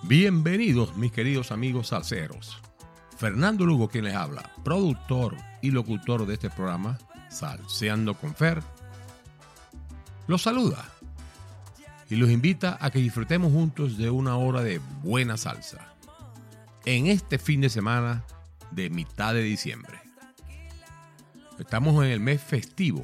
Bienvenidos mis queridos amigos salseros. Fernando Lugo quien les habla, productor y locutor de este programa, Salseando con Fer, los saluda y los invita a que disfrutemos juntos de una hora de buena salsa en este fin de semana de mitad de diciembre. Estamos en el mes festivo,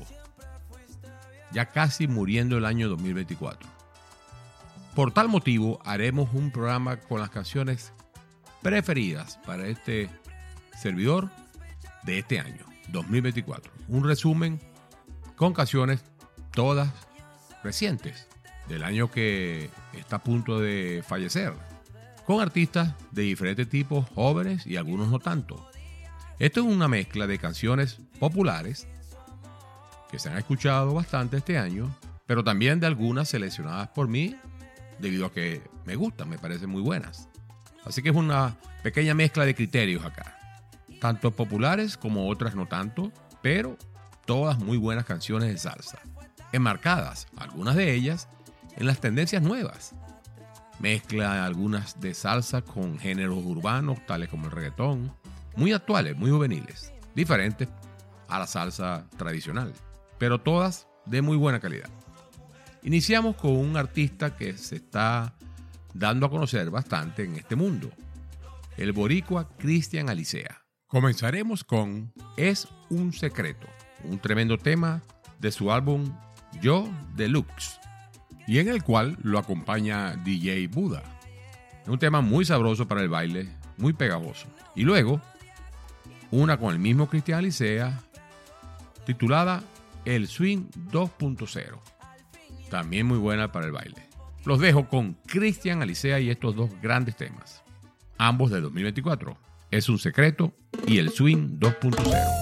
ya casi muriendo el año 2024. Por tal motivo, haremos un programa con las canciones preferidas para este servidor de este año, 2024. Un resumen con canciones todas recientes, del año que está a punto de fallecer, con artistas de diferentes tipos, jóvenes y algunos no tanto. Esto es una mezcla de canciones populares que se han escuchado bastante este año, pero también de algunas seleccionadas por mí, debido a que me gustan, me parecen muy buenas. Así que es una pequeña mezcla de criterios acá, tanto populares como otras no tanto, pero todas muy buenas canciones de salsa, enmarcadas, algunas de ellas, en las tendencias nuevas. Mezcla algunas de salsa con géneros urbanos, tales como el reggaetón, muy actuales, muy juveniles, diferentes a la salsa tradicional, pero todas de muy buena calidad. Iniciamos con un artista que se está dando a conocer bastante en este mundo, el boricua Cristian Alicea. Comenzaremos con Es un secreto, un tremendo tema de su álbum Yo Deluxe, y en el cual lo acompaña DJ Buda. Es un tema muy sabroso para el baile, muy pegajoso. Y luego, una con el mismo Cristian Alicea, titulada El Swing 2.0. También muy buena para el baile. Los dejo con Cristian Alicea y estos dos grandes temas, ambos de 2024. Es un secreto y El Swing 2.0.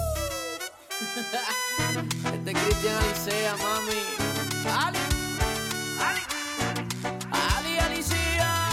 Este Cristian Alicea, mami. Ali Alicea.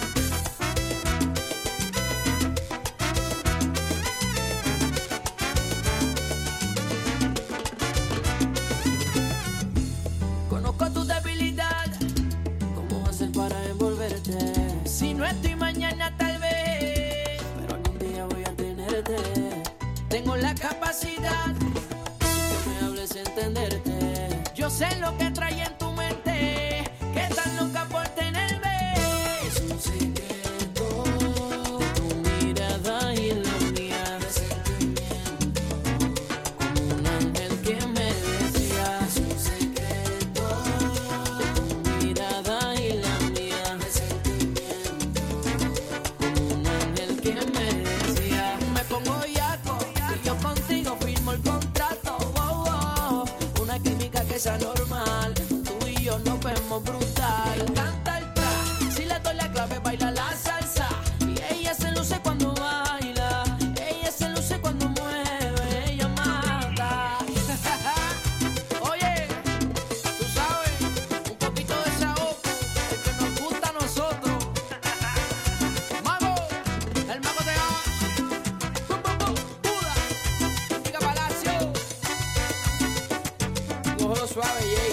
Conozco tu debilidad, cómo hacer para envolverte. Si no estoy mañana tal vez, pero algún día voy a tenerte. Tengo la capacidad que me hables entenderte. Yo sé lo que trae en tu mente, que estás loca por tenerme. Es un secreto, tu mirada y la mía de sentimiento, como un ángel que me decía. Es un secreto, tu mirada y la mía de sentimiento, como un ángel que me decía. Me pongo yaco y yo contigo firmo el contrato. Una química que sea normal, tú y yo nos vemos brutal. Canta el track, si le doy la clave baila la salsa. Y ella se luce cuando baila, ella se luce cuando mueve, ella mata. Oye, tú sabes, un poquito de sabor, el que nos gusta a nosotros. Mago, el mago te ama. Buda, Chica Palacio. Cógelo suave, Jay.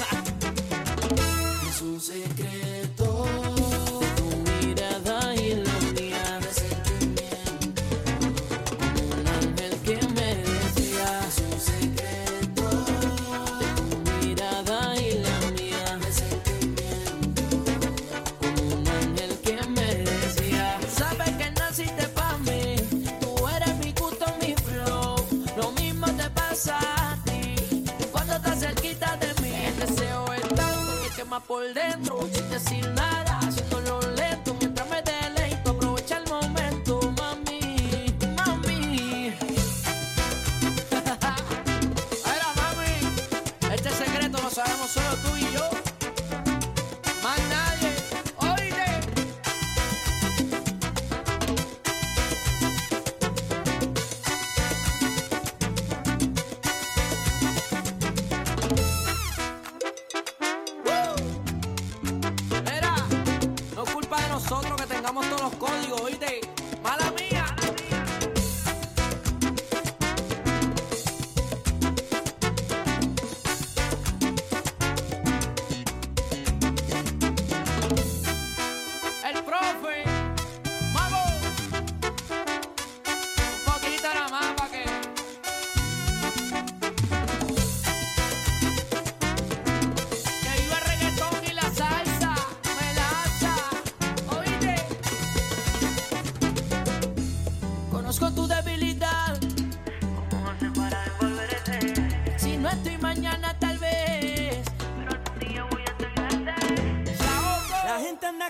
Es un secreto, tu mirada y la mía de sentimiento, como un ángel que me decía. Es un secreto, tu mirada y la mía de sentimiento, como un ángel que me decía. Sabes que naciste pa' mí, tú eres mi gusto, mi flow. Lo mismo te pasa a ti cuando estás cerquita de mí. El deseo es tanto que quema por dentro, sin decir nada, haciéndolo lento mientras me deleito. Aprovecha el momento, mami, mami. Ahora, mami, este secreto lo sabemos solo tú y yo, más nadie. Oíste. Mira, no es culpa de nosotros que tengamos todos los códigos, ¿oíste? Mala mía. El profe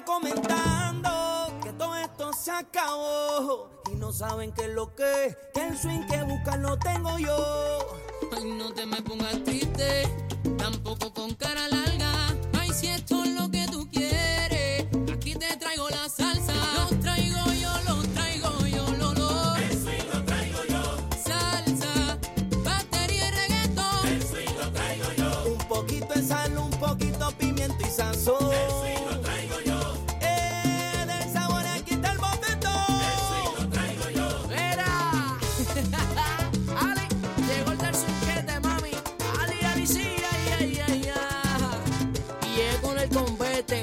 comentando que todo esto se acabó y no saben qué es lo que el swing que buscan lo tengo yo. Ay, no te me pongas triste, tampoco con cara larga. Ay, si esto es lo que tú quieres, aquí te traigo la salsa. Lo traigo yo, lo traigo yo, lo. El swing lo traigo yo. Salsa, batería y reggaetón. El swing lo traigo yo. Un poquito de sal, un poquito pimiento y sazón. El swing lo traigo yo. Del sabor aquí está el bofetón. El swing lo traigo yo. Mira, Ali, llegó el del swinguete, mami. Ali, sí, ay. Y llegó con el combate.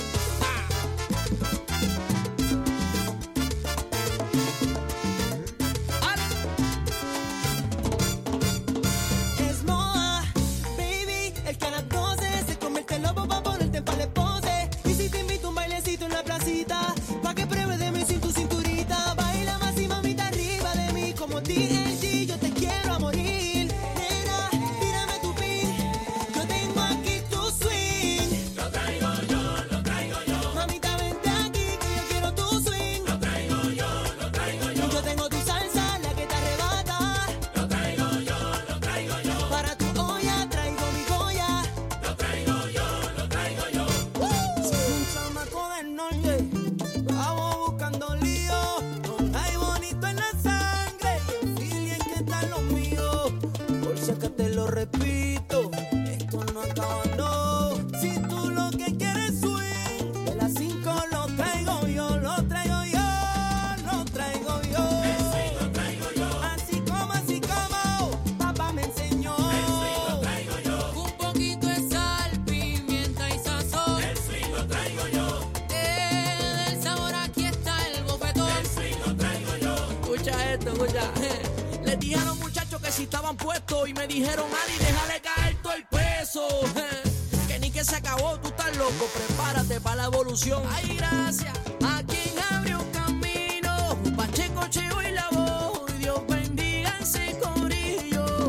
Es moda, baby, el que a las 12 se convierte en lobo pa' ponerte en pale pose. Y si te invito a un bailecito en la placita, pa' que pruebes de mí sin tu cinturita. Baila más y mamita arriba de mí, como TNG, yo te quiero a morir. Nena, tírame tu pin, yo tengo aquí tu swing. Lo traigo yo. Mamita, vente aquí que yo quiero tu swing. Lo traigo yo. Yo tengo tu salsa, la que te arrebata. Lo traigo yo. Para tu olla traigo mi joya. Lo traigo yo. Soy un chamaco del norte, vamos buscando lío. No hay bonito en la sangre, y el feeling que está en lo mío. Por si acá te lo repito, esto no acaba, no. Si tú lo que quieres swing, de las 5 lo traigo yo, lo traigo yo, lo traigo yo. El swing lo traigo yo. Así como, papá me enseñó. El swing lo traigo yo. Un poquito de sal, pimienta y sazón. El swing lo traigo yo. Del sabor aquí está el bofetón. El swing lo traigo yo. Escucha esto, escucha. Les dije a los muchachos que si estaban puestos y me dijeron, Ali, déjale caer todo el peso. Que ni que se acabó, tú estás loco, prepárate para la evolución. Ay, gracias a quien abrió un camino, Pacheco, Cheo y la voz. Y Dios bendiga ese corillo.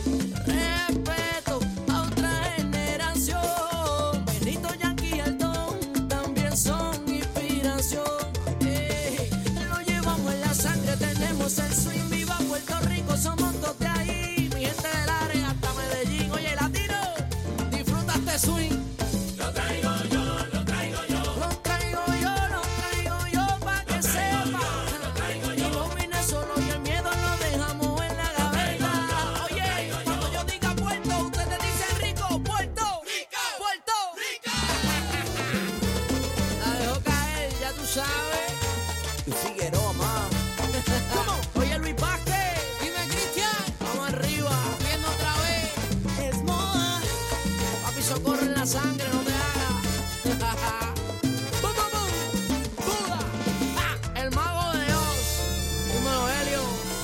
Respeto a otra generación. Benito, Yankee y Altón también son inspiración. Lo llevamos en la sangre, tenemos el swing. Viva Puerto Rico, somos todos de ahí. Mi gente del área hasta Medellín. Oye, latino, disfruta este swing. Lo traigo yo. Lo traigo yo pa' que sepa. Y no vine solo y el miedo lo dejamos en la gaveta. Oye, cuando yo diga Puerto, ustedes dicen rico. Puerto Rico. La dejó caer, ya tú sabes. Y Figueroa, más. Oye, Luis Vázquez. Dime, Cristian, Vamos arriba. viendo otra vez. Es moda. Papi, socorro en la sangre, no te hagas. ¡Bum, bum, bum! ¡Buda! ¡Ah! El mago de Oz. Dímelo, Helio.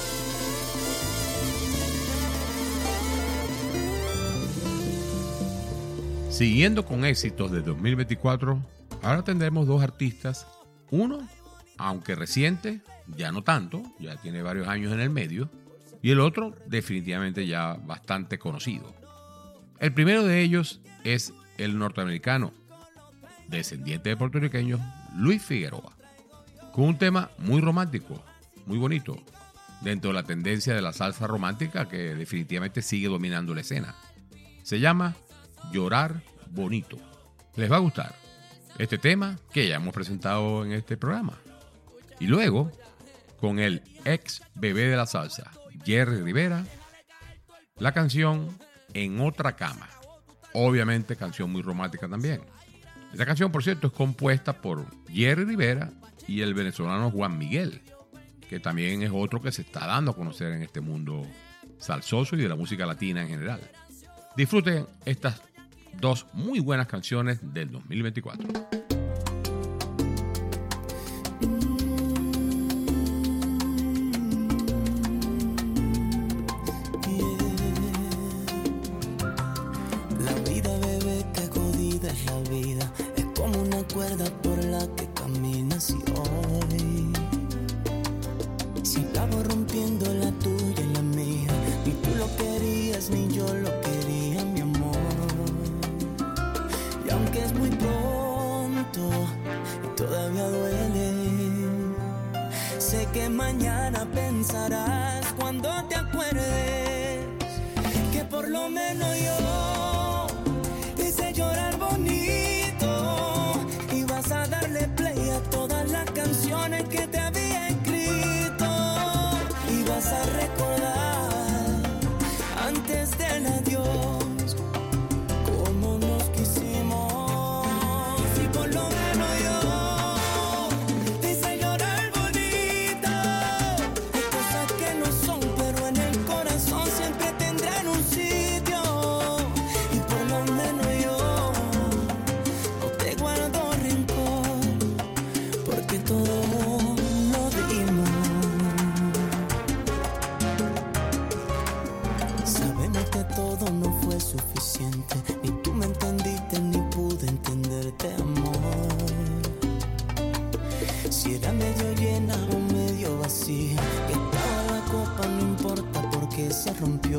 Siguiendo con éxitos de 2024, ahora tendremos dos artistas. Uno, aunque reciente, ya no tanto, ya tiene varios años en el medio. Y el otro, definitivamente ya bastante conocido. El primero de ellos es el norteamericano, descendiente de puertorriqueños, Luis Figueroa, con un tema muy romántico, muy bonito, dentro de la tendencia de la salsa romántica que definitivamente sigue dominando la escena. Se llama Llorar Bonito. Les va a gustar este tema que ya hemos presentado en este programa. Y luego, con el ex bebé de la salsa, Jerry Rivera, la canción En Otra Cama. Obviamente canción muy romántica también. Esta canción, por cierto, es compuesta por Jerry Rivera y el venezolano Juan Miguel, que también es otro que se está dando a conocer en este mundo salsoso y de la música latina en general. Disfruten estas dos muy buenas canciones del 2024. La vida, bebé, qué jodida es la vida. Es como una cuerda por la que caminas y hoy se acabó rompiendo la tuya y la mía. Ni tú lo querías, ni yo lo quería, mi amor. Y aunque es muy pronto Sé que mañana pensarás cuando te acuerdes que por lo menos yo te hice llorar bonito y vas a darle play a todas las canciones que te había escrito y vas a recordar antes del adiós cómo nos quisimos y por lo menos yo te hice llorar bonito. Hay cosas que no son, pero en el corazón siempre tendrán un sitio y por lo menos yo no te guardo rencor porque todo lo dimos. Sabemos que todo no fue suficiente, ni tú me entendiste ni pude entenderte, amor. Si era medio llena o medio vacía, que estaba la copa no importa porque se rompió.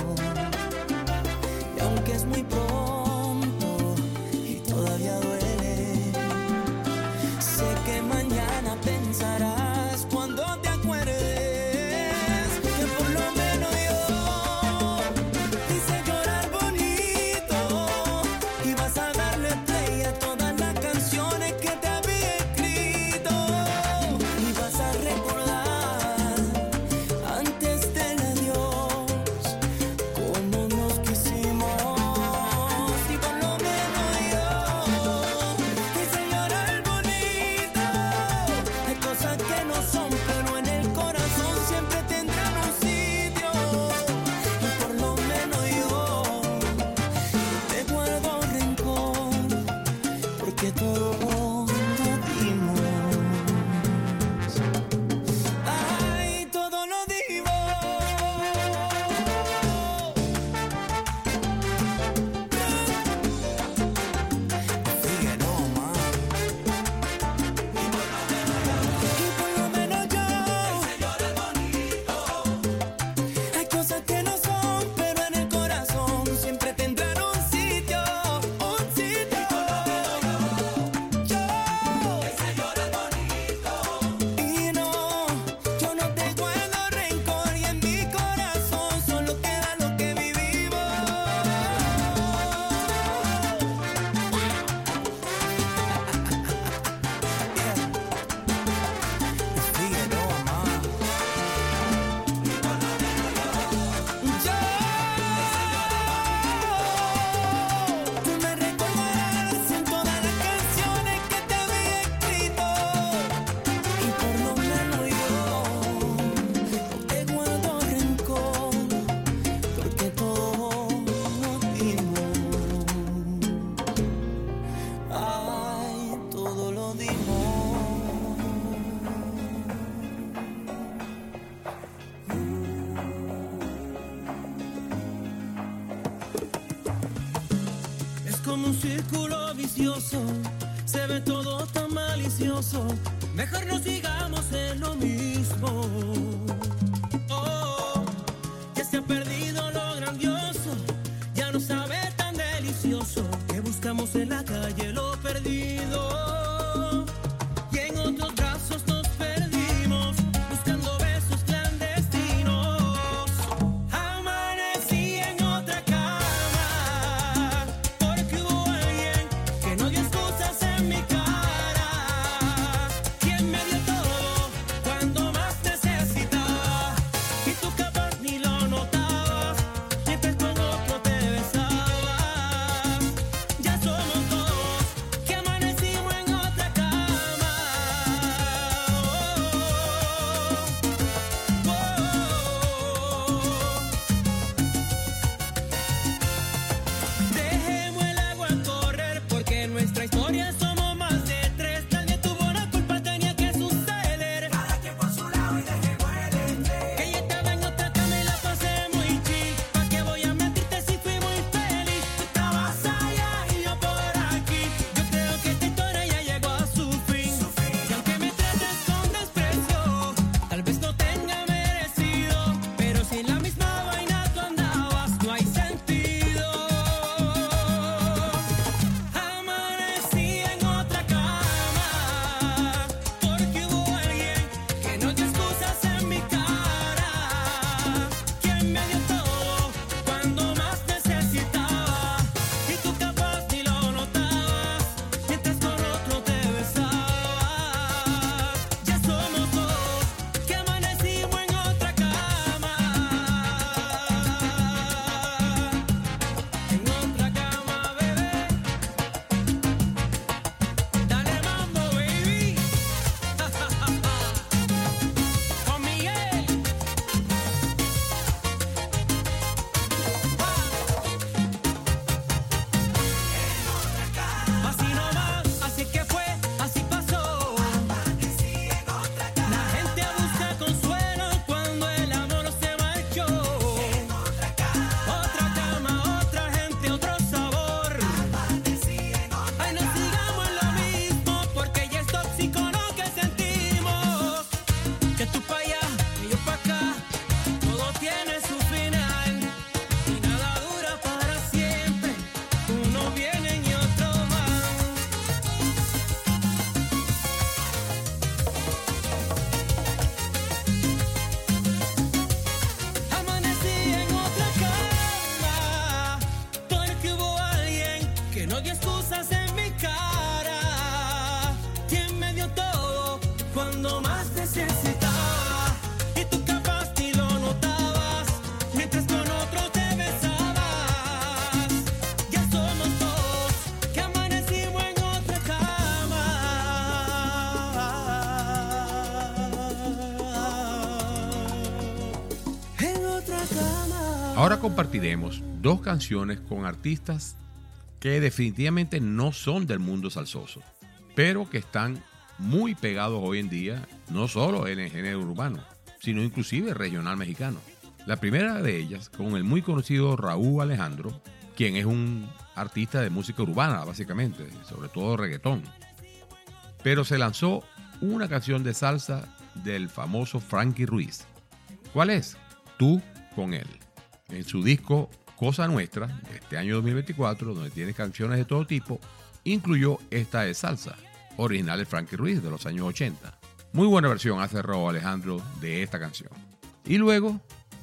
Y aunque es muy pronto y todavía duele, sé que mañana pensarás cuando te acuerdes que por lo menos yo te hice llorar bonito y vas a darle play a todas las canciones que te había escrito y vas a recordar antes del adiós cómo nos quisimos y por lo menos yo te hice llorar bonito. Hay cosas que no son, pero en el corazón siempre tendrán un sitio y por lo menos yo te guardo rencor porque todo lo dimos. Ay, todo lo dimos. Figueroa, ma. Y por lo menos yo hay cosas que no son, pero en el corazón siempre tendrán un sitio, un sitio. Yo y no, yo no te guardo rencor y en mi corazón solo queda lo que vivimos. Figueroa, ma. Tú me recordarás en todas las canciones que te había escrito y por lo menos yo no te guardo rencor porque todo lo dimos. Ay, todo lo dimos. Es como un círculo vicioso, se ve todo tan malicioso. Mejor no sigamos en lo mismo. Oh, ya se ha perdido lo grandioso, ya no sabe tan delicioso. Que buscamos en la calle lo perdido y en otros brazos nos perdimos buscando besos clandestinos. Amanecí en otra cama porque hubo alguien que no dio excusas en mi cara, quien me dio todo cuando más necesitaba. Y tú capaz ni lo notabas, mientras con otro te besabas. Ya somos dos, que amanecimos en otra cama. En otra cama. Ahora compartiremos dos canciones con artistas que definitivamente no son del mundo salsoso, pero que están muy pegados hoy en día, no solo en el género urbano, sino inclusive regional mexicano. La primera de ellas con el muy conocido Raúl Alejandro, quien es un artista de música urbana básicamente, sobre todo reggaetón. Pero se lanzó una canción de salsa del famoso Frankie Ruiz. ¿Cuál es? Tú con él. En su disco Cosa Nuestra, de este año 2024, donde tiene canciones de todo tipo, incluyó esta de salsa, original de Frankie Ruiz de los años 80. Muy buena versión hace Raúl Alejandro de esta canción. Y luego,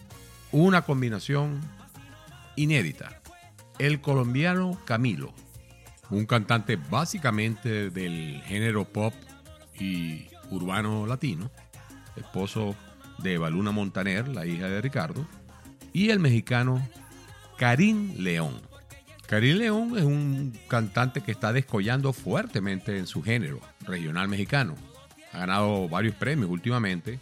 una combinación inédita. El colombiano Camilo, un cantante básicamente del género pop y urbano latino, esposo de Baluna Montaner, la hija de Ricardo, y el mexicano Karim León. Karim León es un cantante que está descollando fuertemente en su género regional mexicano. Ha ganado varios premios últimamente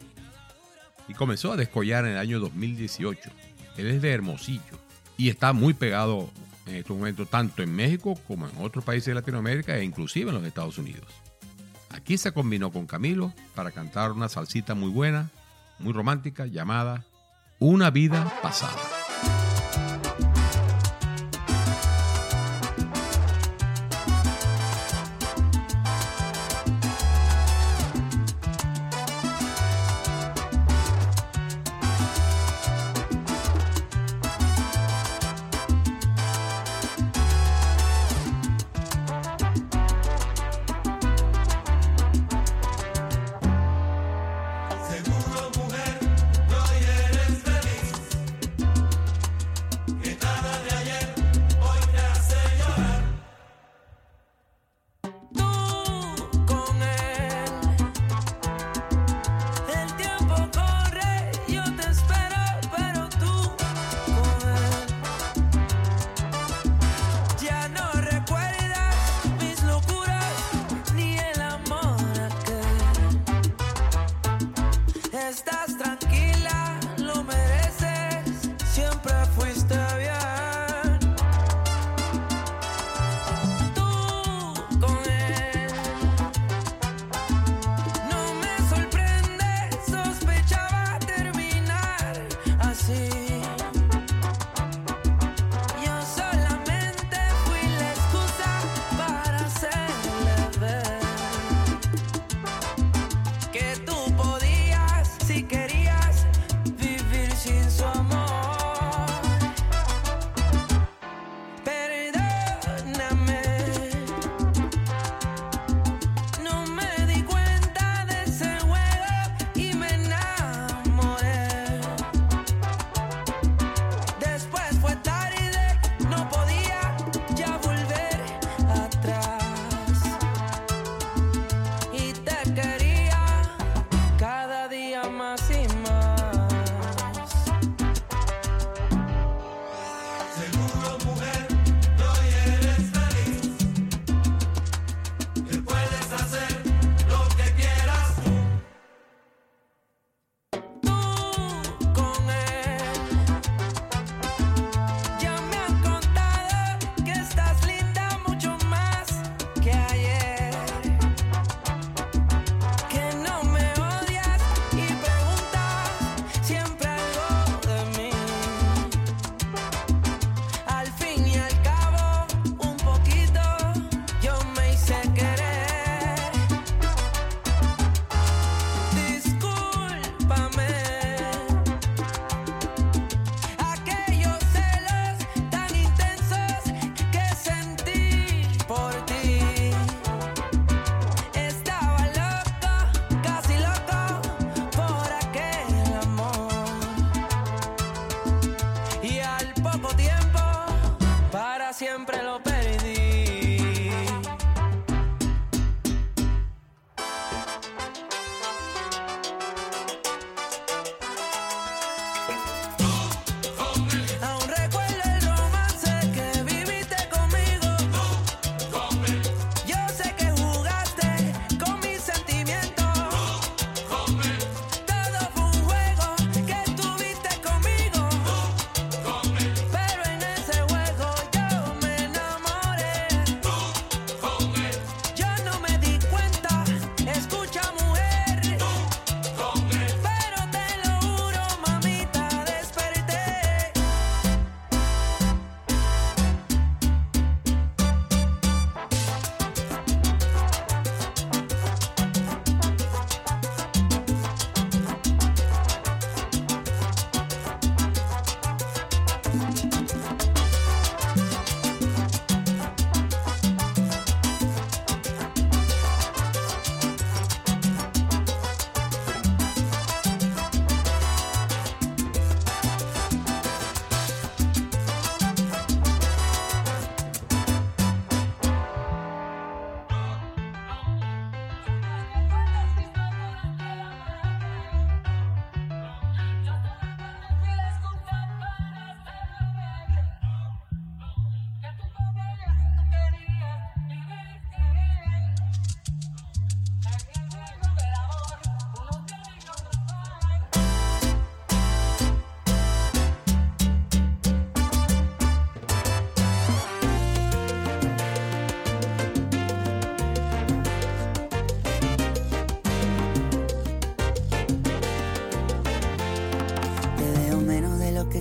y comenzó a descollar en el año 2018. Él es de Hermosillo y está muy pegado en estos momentos tanto en México como en otros países de Latinoamérica e inclusive en los Estados Unidos. Aquí se combinó con Camilo para cantar una salsita muy buena, muy romántica, llamada Una Vida Pasada. Seguro, mujer, hoy eres feliz.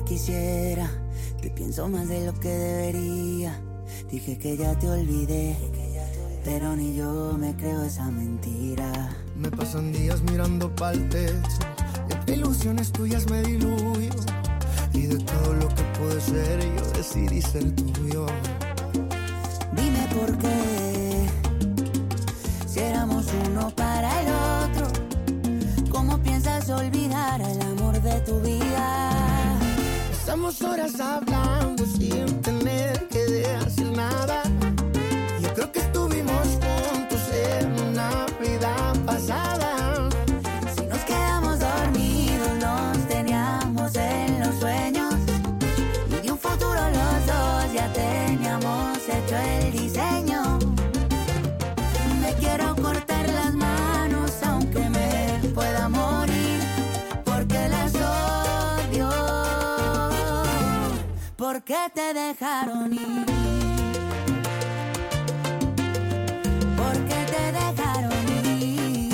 quisiera. Te pienso más de lo que debería. Dije que ya te olvidé, pero ni yo me creo esa mentira. Me pasan días mirando pa'l techo, entre ilusiones tuyas me diluyo, y de todo lo que puede ser yo decidí ser tuyo. Dime por qué, si éramos uno para el otro, ¿cómo piensas olvidar el amor de tu vida? Estamos horas hablando sin tener que decir nada. Yo creo que estuvimos juntos en una vida pasada. Si nos quedamos dormidos, nos teníamos en los sueños, y de un futuro los dos ya teníamos hecho el diseño. Me quiero cortar las manos aunque me pueda morir, porque las odio. ¿Por qué te dejaron ir? ¿Por qué te dejaron ir?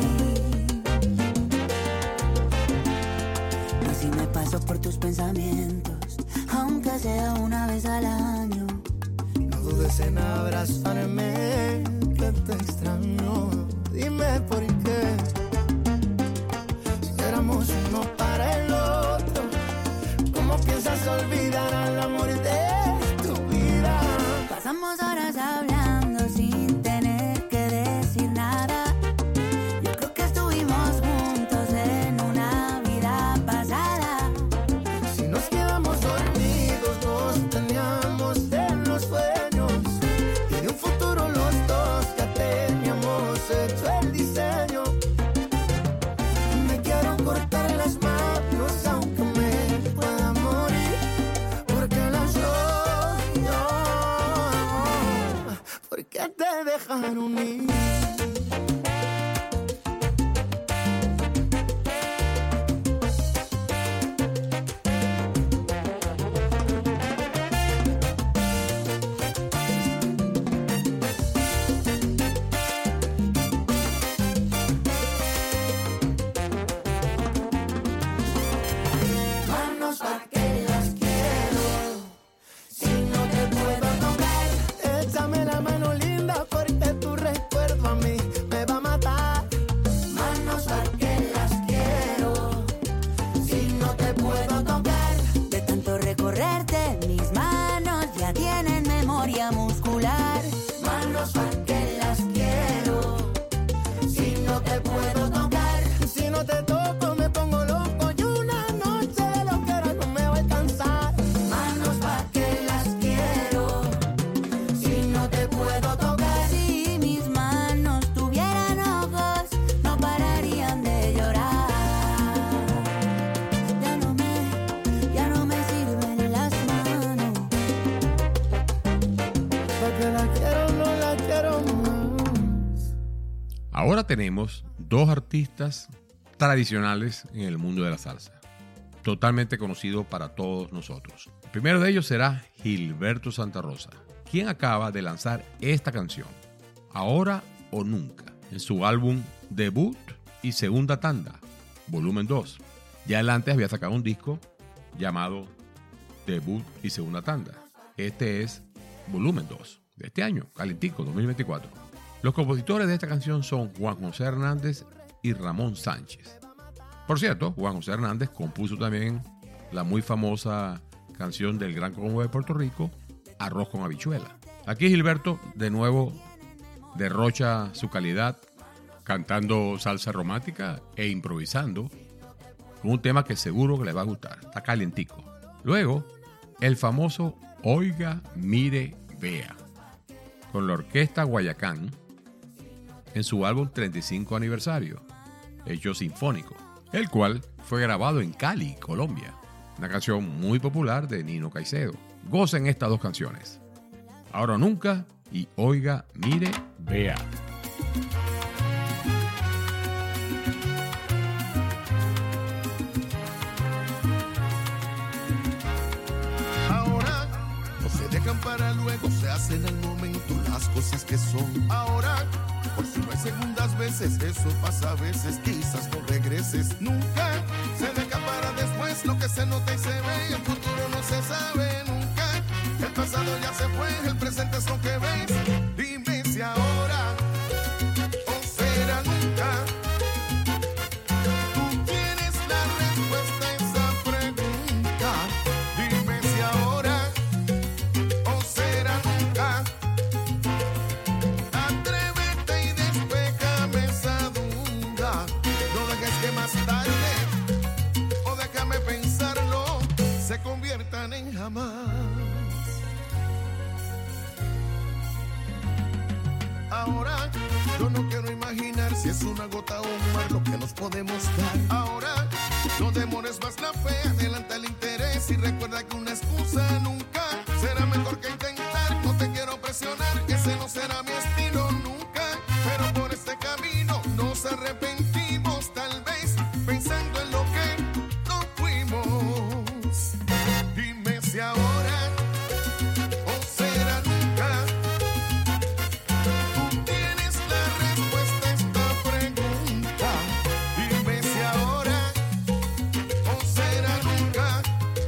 Y si me paso por tus pensamientos, aunque sea una vez al año, No dudes en abrazarme, que te extraño. Dime por qué, si éramos uno para el otro, ¿cómo piensas olvidar al amor de tu vida? pasamos horas hablando sin tener que decir nada. Yo creo que estuvimos juntos en una vida pasada. Si nos quedamos dormidos, nos teníamos en los sueños, y de un futuro los dos ya teníamos hecho el diseño. Me quiero cortar las manos aunque me pueda morir, porque las odio. ¿Por qué te dejaron ir? Manos pa' que las quiero, si no te puedo tocar. Échame la mano linda porque tu recuerdo a mí me va a matar. Manos pa' que las quiero, si no te puedo tocar. De tanto recorrerte, mis manos ya tienen memoria muscular. Manos pa' que las quiero, si no te puedo tocar. Si no te toco me pongo loco y una noche de loquera no me va a alcanzar. Manos pa' que las quiero, si no te puedo tocar. Si mis manos tuvieran ojos, no pararían de llorar. Ya no me sirven las manos. Porque la quiero, no la quiero más. Ahora tenemos dos artistas tradicionales en el mundo de la salsa, totalmente conocidos para todos nosotros. El primero de ellos será Gilberto Santa Rosa, quien acaba de lanzar esta canción, Ahora o Nunca, en su álbum debut y segunda tanda, volumen 2. Ya antes había sacado un disco llamado Debut y segunda tanda. Este es volumen 2 de este año, calentico, 2024. Los compositores de esta canción son Juan José Hernández y Ramón Sánchez. Por cierto, Juan José Hernández compuso también la muy famosa canción del Gran Combo de Puerto Rico, Arroz con Habichuela. Aquí Gilberto de nuevo derrocha su calidad cantando salsa romántica e improvisando con un tema que seguro que les va a gustar. Está calientico. Luego, el famoso Oiga, Mire, Vea, con la orquesta Guayacán en su álbum 35 aniversario, hecho sinfónico, el cual fue grabado en Cali, Colombia. Una canción muy popular de Nino Caicedo. Gocen estas dos canciones, Ahora o Nunca y Oiga, Mire, Vea. Ahora no se dejan para luego, se hacen al momento las cosas que son. Ahora, por si no hay segundas veces, eso pasa a veces, quizás no regreses. Nunca se deja para después, es lo que se nota y se ve. El futuro no se sabe nunca. El pasado ya se fue, el presente es lo que ves. Dime si ahora o será nunca. Tú tienes la respuesta a esa pregunta. Dime si ahora o será nunca. Atrévete y despéjame esa duda. No dejes que más tarde, o déjame pensarlo, se conviertan en jamás. Ahora yo no quiero imaginar si es una gota o un mar lo que nos podemos dar. Ahora no demores más la fe, adelanta el interés y recuerda que una excusa nunca será mejor que intentar. No te quiero presionar, ese no será mi estilo nunca, pero por este camino nos arrepentimos tal vez, pensando en lo que no fuimos. Dime si ahora o será nunca. Tú tienes la respuesta a esta pregunta. Dime si ahora o será nunca.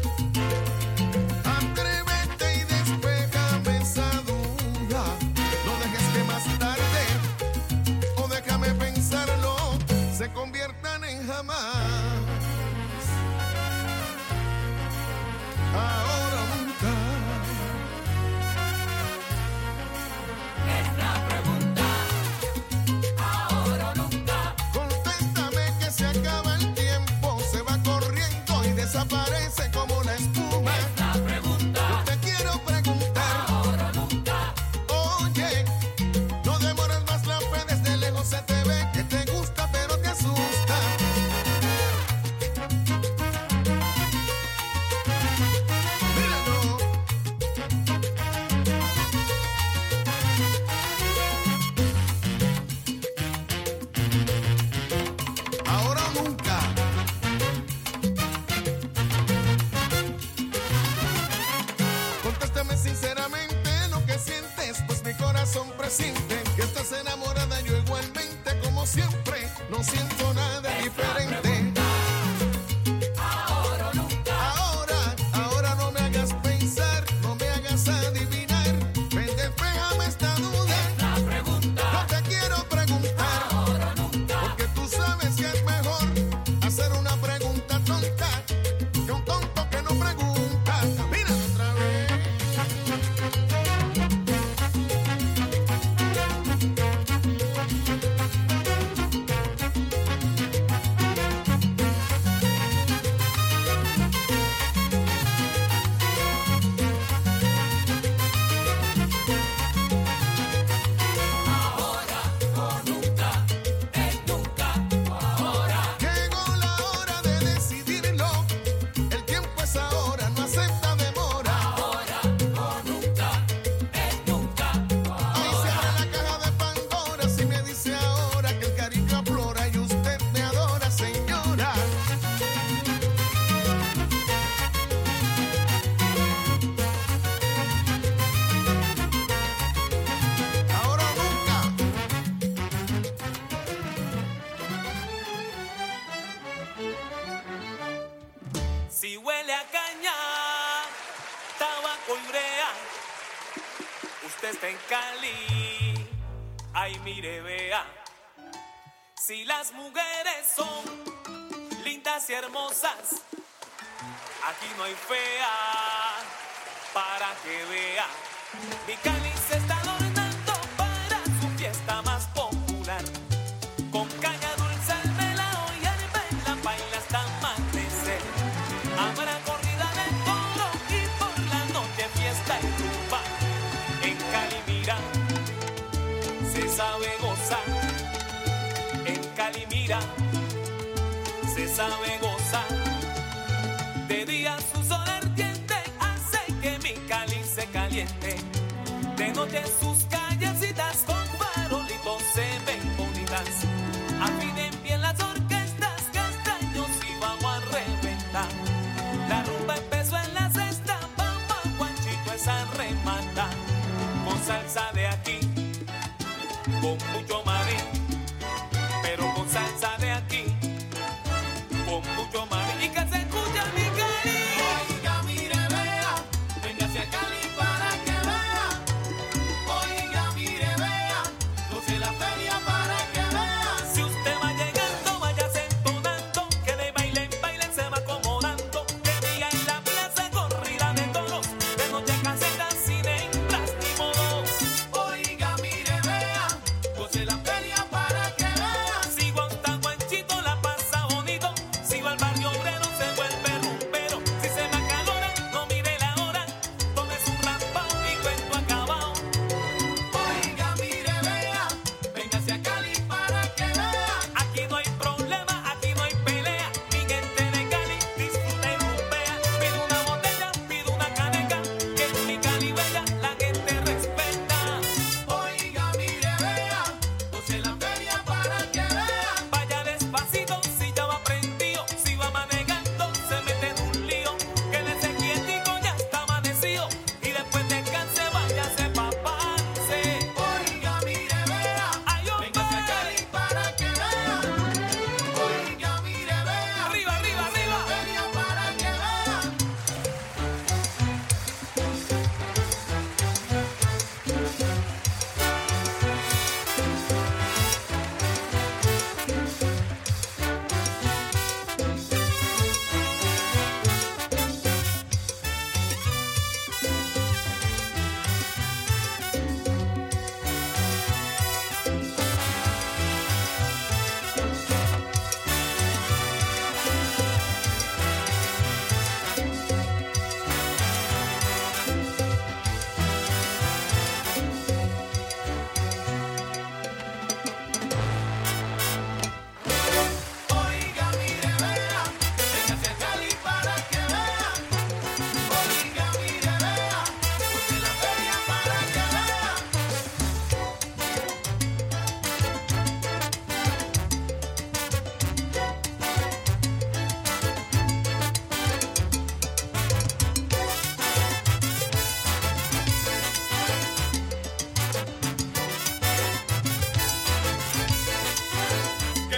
Atrévete y despéjame esa duda. No dejes que más tarde, o déjame pensarlo, se conviertan en jamás. Ahora o nunca. Contéstame que se acaba el tiempo, se va corriendo y desaparece como la espuma. Yo te quiero preguntar, oye, no demores más la fe, desde lejos se te ve que te gusta pero te asusta. Míralo. Ahora o nunca. Contéstame sinceramente lo que sientes, pues mi corazón presiente que estás enamorada, yo igualmente, como siempre, no siento nada diferente. Ahora no me hagas pensar, no me hagas adivinar, ven, despéjame esta duda. No te quiero preguntar, porque tú sabes que es mejor hacer una pregunta tonta que un tonto que no pregunta. Mira otra vez. Llegó la hora de decidirlo. El tiempo es ahora, no acepta demora. Ahí se abre la caja de Pandora si me dice ahora que el cariño aflora y usted me adora, señora. Ahora o nunca. Si huele a caña, tabaco y brea, usted está en Cali, ay mire vea. Si las mujeres son lindas y hermosas, aquí no hay fea, para que vea. Mi Cali se está adornando para su fiesta más popular, con caña dulce, al melao y arbela, baila hasta amanecer. Habrá corrida de toro y por la noche fiesta y rumba. En Cali mira, se sabe gozar. En Cali mira, se sabe gozar. De día su sol ardiente hace que mi Cali se caliente. De noche sus callecitas con farolitos se ven bonitas. Afinen bien las orquestas, castaños y vamos a reventar. La rumba empezó en la cesta, papá Juanchito es a rematar. Con salsa de aquí, con mucho marín, pero con salsa de aquí, con mucho marín. Y que se escucha bien.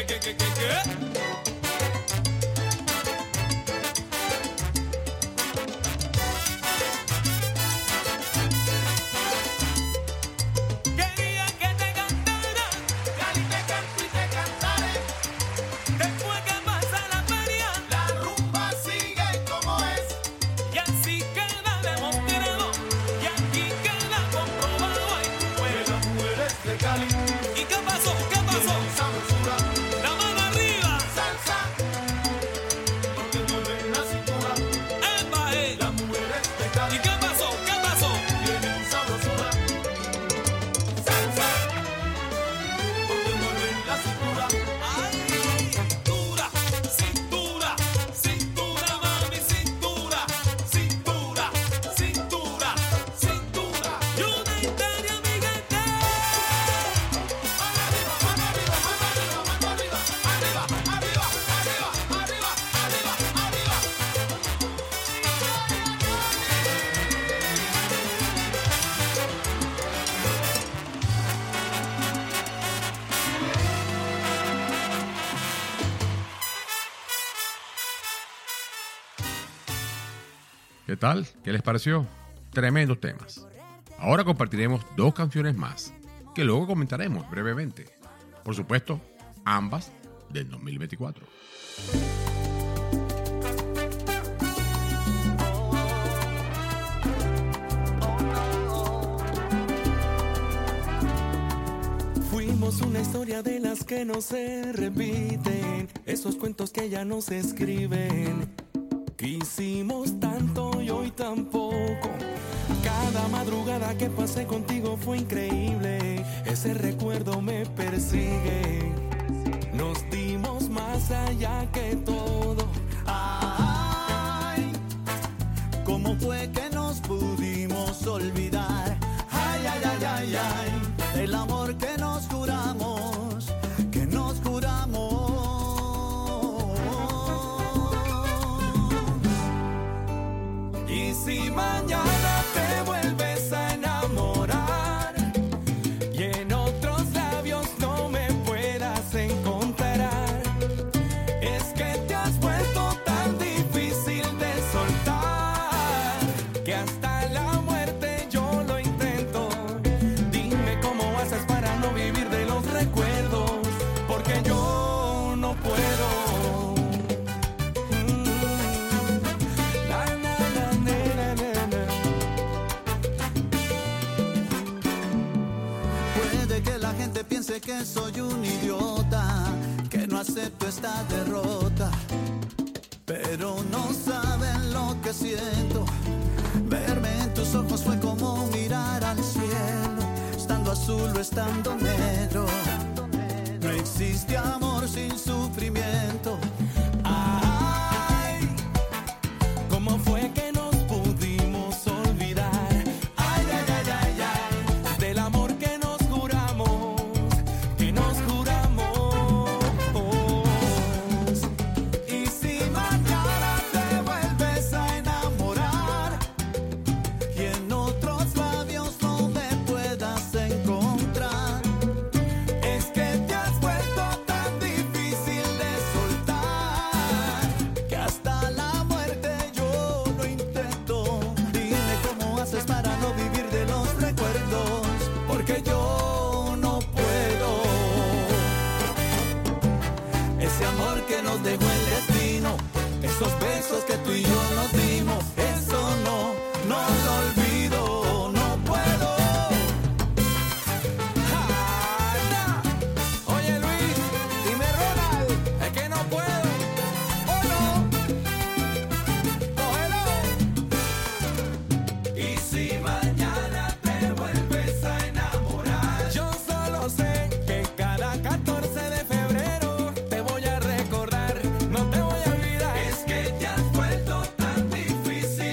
Quería que te cantara, Cali te canto y te cantaré. Después que pasa la feria, La rumba sigue como es. y así queda demostrado, y aquí queda comprobado. Ay, mujer. Las mujeres de Cali ¿Y qué pasó? ¿Qué pasó? tienen sabrosura, La mano arriba, salsa, porque mueven la cintura. epa, Las mujeres de ¿Y Cali qué pasó? ¿Qué pasó? tienen sabrosura, salsa, porque mueven la cintura. Ay, cintura, cintura, cintura, mami, cintura, cintura, cintura, cintura. Y una historia, mi gente. ¿Qué tal? ¿Qué les pareció? Tremendos temas. Ahora compartiremos dos canciones más, que luego comentaremos brevemente. Por supuesto, ambas del 2024. Fuimos una historia de las que no se repiten, esos cuentos que ya no se escriben. Quisimos tanto y hoy tampoco. Cada madrugada que pasé contigo fue increíble. Ese recuerdo me persigue. Nos dimos más allá que todo. Ay, ¿cómo fue que nos pudimos olvidar? Ay, ay, ay, ay, ay, el amor que nos juramos, que nos juramos. Y si mañana te vuelves a enamorar y en otros labios no me puedas encontrar, es que te has vuelto tan difícil de soltar que hasta la muerte yo lo intento. Dime cómo haces para no vivir de los recuerdos, porque yo no puedo. Na, na, na, na, na, na. Puede que la gente piense que soy un idiota, que no acepto esta derrota, pero no saben lo que siento. Verme en tus ojos fue como mirar al cielo, estando azul o estando negro. No existe amor sin sufrimiento. Ay, ¿cómo fue que nos pudimos olvidar? Ay, ay, ay, ay, ay, del amor que nos juramos, que nos juramos. Y si mañana te vuelves a enamorar y en otros labios no me puedas encontrar, Es que te has vuelto tan difícil de soltar que hasta la muerte yo lo intento. Dime cómo haces para no vivir de los recuerdos, porque yo no puedo. Ese amor que nos dejó el destino, esos besos que tú y yo nos dimos, eso no lo olvido, no puedo. Anda. Oye Luis, dime Ronald, es que no puedo. Oh no, cógelo. Y si mañana te vuelves a enamorar, yo solo sé que cada 14 de febrero te voy a recordar, no te voy a olvidar. Es que te has vuelto tan difícil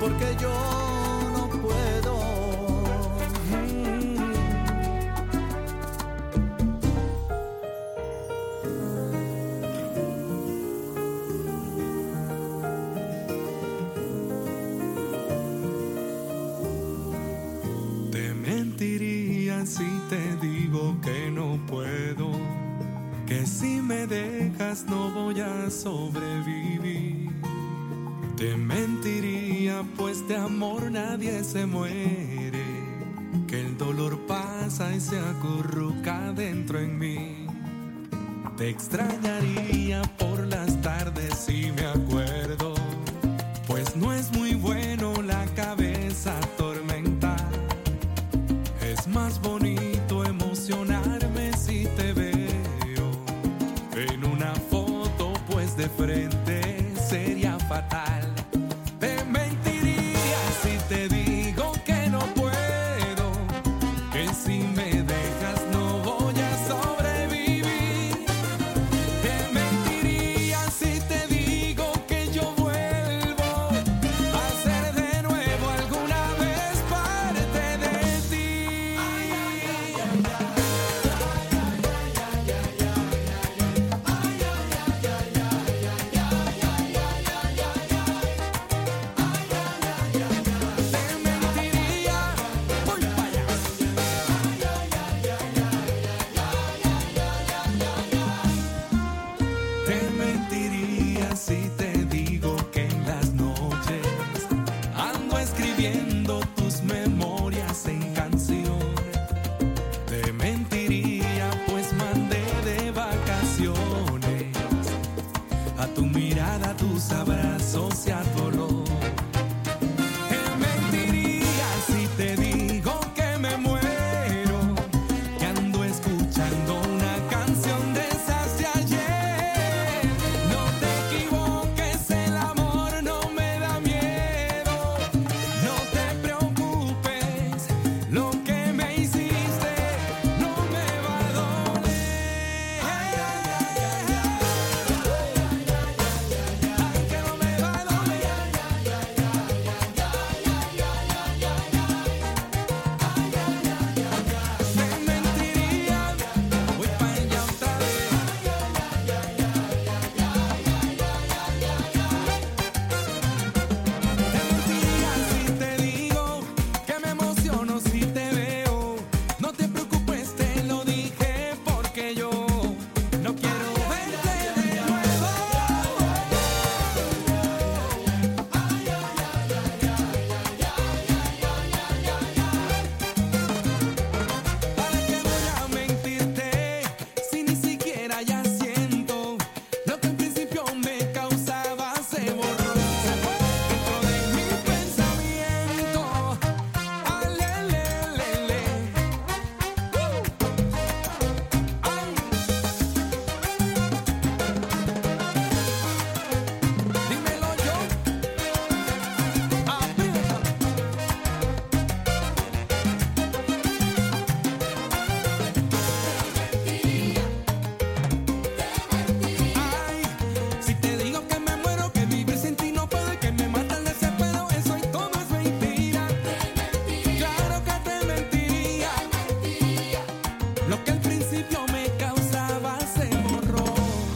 porque yo no puedo. Te mentiría si te digo que no puedo, que si me dejas no voy a sobrevivir. Te mentiría, pues de amor nadie se muere, que el dolor pasa y se acurruca dentro en mí. Te extrañaría por las tardes si me acuerdo, pues no es muy bueno la cabeza atormentar. Es más bonito emocionarme si te veo en una foto, pues de frente sería fatal. Te mentiría si te digo que no puedo, que si me dejas no voy a sobrevivir. Te mentiría si te digo que yo vuelvo a ser de nuevo alguna vez parte de ti. Te mentiría, voy para allá. Te mentiría si te digo que en las noches ando escribiendo tus memorias en canción. Te mentiría, pues mandé de vacaciones a tu mirada, a tus abrazos y a tu olor. Te mentiría si te digo que me muero, que ando escuchando una canción de esas de ayer. No te equivoques, el amor no me da miedo. No te preocupes, lo que me hiciste no me va a doler. Ay, que no me va a doler. Te mentiría, voy para allá otra vez. Te mentiría si te digo que me emociono si te veo. No te preocupes, te lo dije porque yo no quiero verte de nuevo. ¿Para qué voy a mentirte si ni siquiera ya siento lo que al principio me causaba? Se borró dentro de mi pensamiento. Alelelele. Dímelo yo. Aprieta. Ay, si te digo que me muero, que vivir sin ti no puedo y que me mata el desespero, eso y todo es mentira. Claro que te mentiría. Lo que al principio me causaba se borró.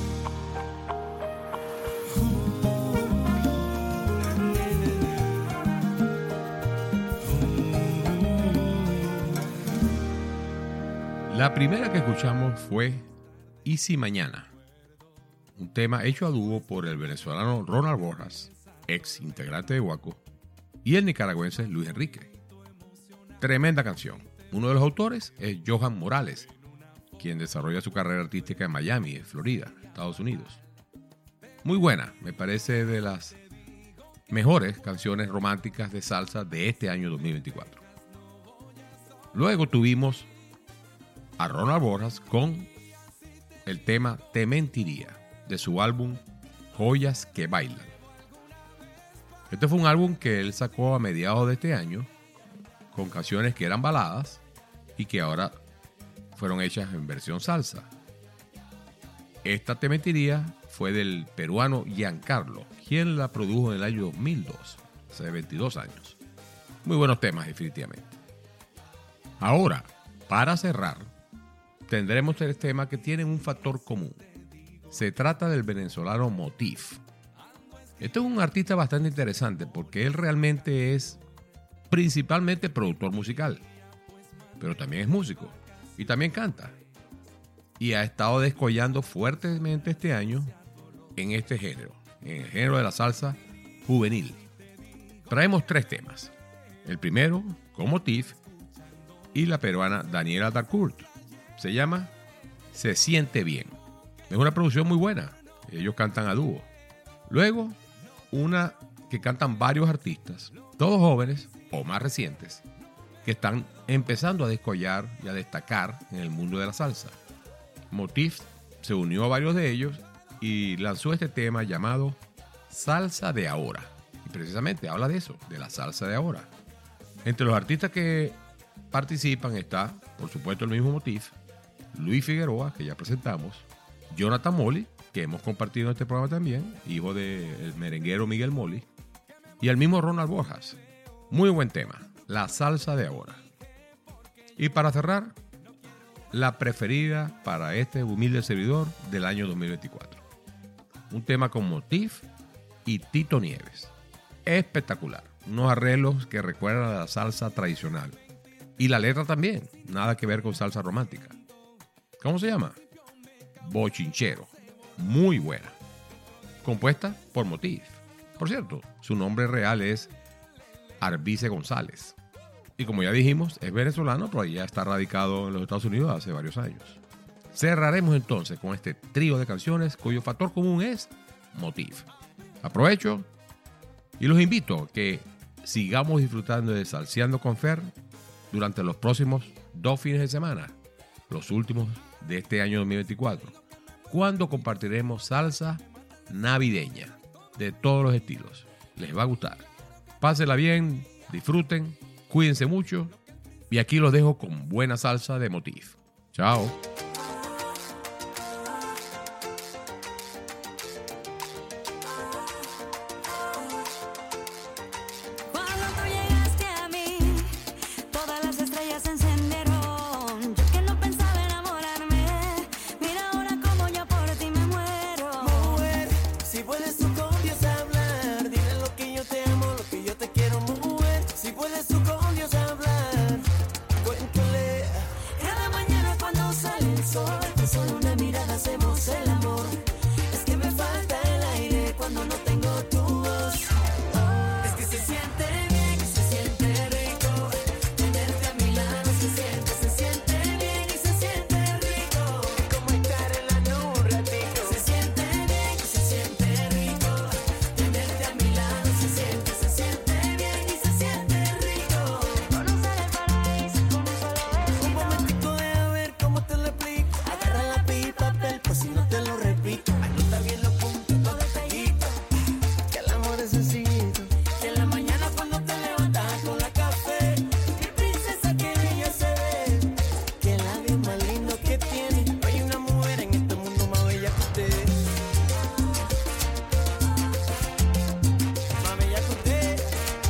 La primera que escuchamos fue ¿Y si mañana? Un tema hecho a dúo por el venezolano Ronald Borjas, ex integrante de Guaco, y el nicaragüense Luis Enrique. Tremenda canción. Uno de los autores es Johan Morales, quien desarrolla su carrera artística en Miami, en Florida, Estados Unidos. Muy buena, me parece de las mejores canciones románticas de salsa de este año 2024. Luego tuvimos a Ronald Borjas con el tema Te mentiría, de su álbum Joyas que bailan. Este fue un álbum que él sacó a mediados de este año, con canciones que eran baladas y que ahora fueron hechas en versión salsa. Esta Te mentiría fue del peruano Giancarlo, quien la produjo en el año 2002. hace 22 años. Muy buenos temas, definitivamente. Ahora, para cerrar, tendremos 3 temas que tienen un factor común. Se trata del venezolano Motif. Este es un artista bastante interesante porque él realmente es principalmente productor musical, pero también es músico y también canta. Y ha estado descollando fuertemente este año en este género, en el género de la salsa juvenil. Traemos 3 temas. El primero, con Motif, y la peruana Daniela Darcourt. Se llama Se Siente Bien. Es una producción muy buena. Ellos cantan a dúo. Luego, una que cantan varios artistas, todos jóvenes o más recientes, que están empezando a descollar y a destacar en el mundo de la salsa. Motif se unió a varios de ellos y lanzó este tema llamado Salsa de Ahora. Y precisamente habla de eso, de la salsa de ahora. Entre los artistas que participan está, por supuesto, el mismo Motif, Luis Figueroa, que ya presentamos, Jonathan Molly, que hemos compartido en este programa también, hijo del merenguero Miguel Molly, y el mismo Ronald Borjas. Muy buen tema, la salsa de ahora. Y para cerrar, la preferida para este humilde servidor del año 2024. Un tema con Motif y Tito Nieves. Espectacular, unos arreglos que recuerdan a la salsa tradicional. Y la letra también, nada que ver con salsa romántica. ¿Cómo se llama? Bochinchero. Muy buena. Compuesta por Motif. Por cierto, su nombre real es Arbice González. Y como ya dijimos, es venezolano, pero ya está radicado en los Estados Unidos hace varios años. Cerraremos entonces con este trío de canciones cuyo factor común es Motif. Aprovecho y los invito a que sigamos disfrutando de Salseando con Fer durante los próximos 2 fines de semana, los últimos de este año 2024, cuando compartiremos salsa navideña de todos los estilos. Les va a gustar. Pásenla bien, disfruten, cuídense mucho y aquí los dejo con buena salsa de Motif. Chao. Cuando tú llegaste a mí, todas las estrellas se encendieron. Yo que no pensaba enamorarme, mira ahora como yo por ti me muero. Mujer, si puedes tú con Dios hablar, dile lo que yo te amo, lo que yo te quiero, mujer. Si puedes tú con Dios hablar, cuéntale. Cada mañana cuando sale el sol, con solo una mirada hacemos el amor. Es que me falta el aire cuando no tengo tu voz. Es que se siente bien, se siente rico. Tenerte a mi lado se siente bien y se siente rico. Como estar en la nube un ratito. Se siente bien y se siente rico. Tenerte a mi lado se siente bien y se siente rico. Conocer el paraíso con un solo beso. Un momentico, deja ver cómo te lo explico. Agarra lápiz y papel, por si no te lo repito. Anota bien los puntos, todo detallito. Que el amor es sencillito. Que en la mañana cuando te levantas con la café, Mi princesa, que bella se ve. Que el labio más lindo que tiene. No hay una mujer en este mundo más bella que usted. Más bella que usted.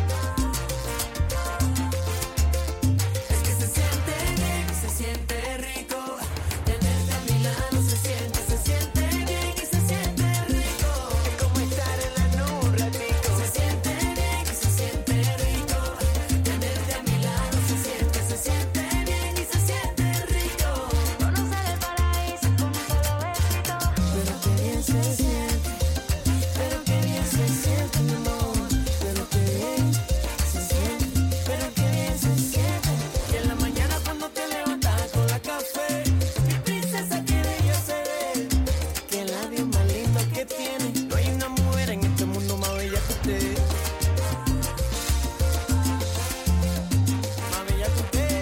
es que se siente bien y se siente rico. Tenerte a mi lado se siente bien y se siente rico. Es como estar en la nube un ratito. Se siente bien y se siente rico. Tenerte a mi lado se siente bien y se siente rico. Conocer el paraíso con un solo besito. Pero qué bien se siente. Pero qué bien se siente, mi amor. Pero qué bien se siente. Pero qué bien se siente. Y en la mañana cuando te levantas con la café, Mi princesa, que bella se ve. Que el labio más lindo que tiene. No hay una mujer en este mundo más bella que usted. Más bella que usted.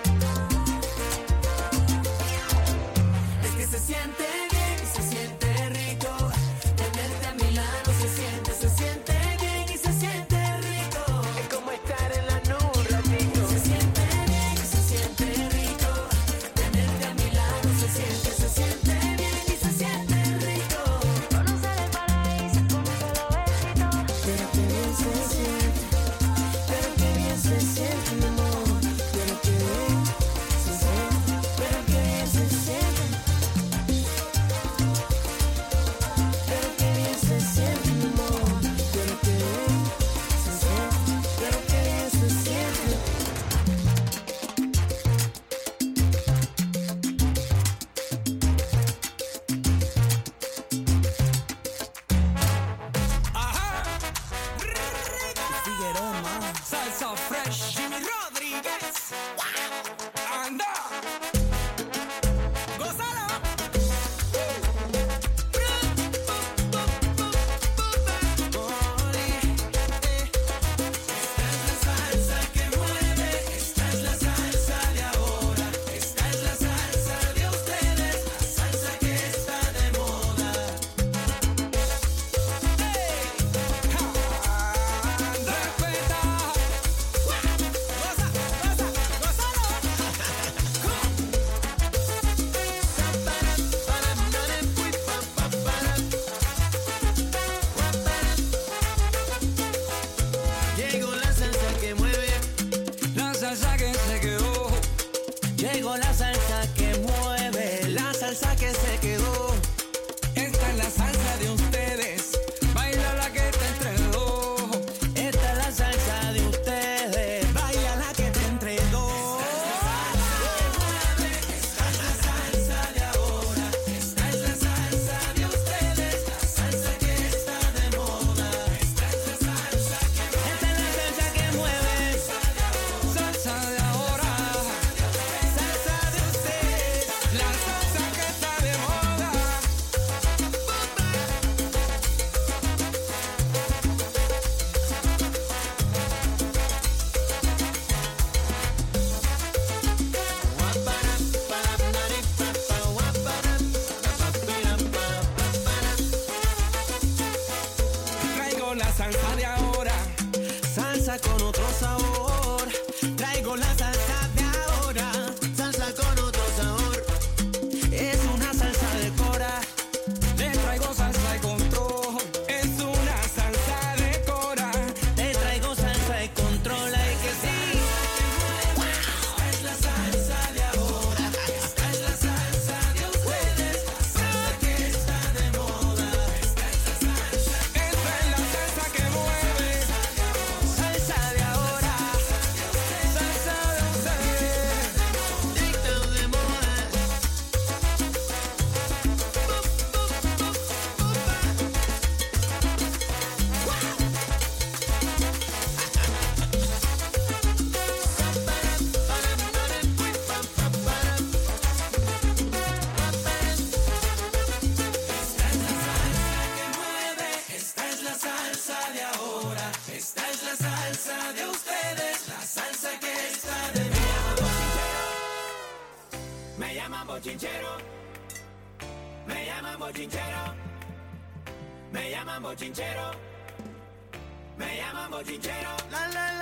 es que se siente bien y se siente rico. Tenerte a mi lado se siente bien y se siente rico. Es como estar en la nube un ratito. Se siente bien y se siente rico. Tenerte a mi lado se siente bien y se siente rico. Conocer el paraíso con un solo besito. Pero qué bien se siente. Figueroa más. Salsa fresh. Jimmy Rodríguez. Anda. Gózalo. Llegó la salsa que mueve, La salsa que se quedó. llegó la salsa que mueve, la salsa que se quedó. Esta es la salsa de ustedes. Baila la que te entregó. Esta es la salsa de ustedes, vaya la que te entregó. Esta es la salsa que mueve, Salsa de ahora. salsa de ustedes. La salsa que está de moda. Traigo la salsa de ahora. Salsa con otro sabor. Traigo la salsa de ahora. Salsa con otro sabor. Es una salsa de cora. Le traigo salsa y control. Es una salsa de cora. Te traigo salsa y controla y que sí. Esta es la salsa de ahora. Esta es la salsa de ustedes. La salsa que está de moda. Esta es la salsa. Esta es la salsa que mueve. Salsa de ahora. Salsa de ustedes. Dicta de moda. Esta es la salsa de ahora, esta es la salsa de ustedes, la salsa que está de Me llaman bochinchero. Me llaman bochinchero. Me llaman bochinchero. Me llaman bochinchero. la la